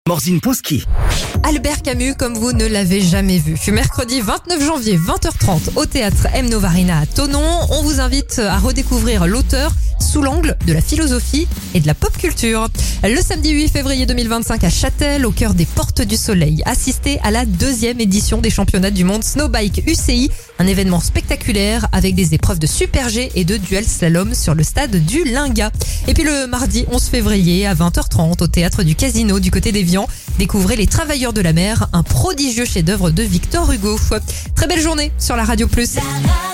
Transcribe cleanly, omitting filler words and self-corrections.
Morzine Poski. Albert Camus comme vous ne l'avez jamais vu. Mercredi 29 janvier 20h30 au théâtre M. Novarina à Thonon. On vous invite à redécouvrir l'auteur sous l'angle de la philosophie et de la pop culture. Le samedi 8 février 2025 à Châtel, au cœur des Portes du Soleil, assistez à la 2e édition des championnats du monde Snowbike UCI, un événement spectaculaire avec des épreuves de super G et de duel slalom sur le stade du Lingat. Et puis le mardi 11 février à 20h30 au théâtre du Casino du côté d'Évian, découvrez Les Travailleurs de la mer, un prodigieux chef-d'œuvre de Victor Hugo. Très belle journée sur la Radio Plus.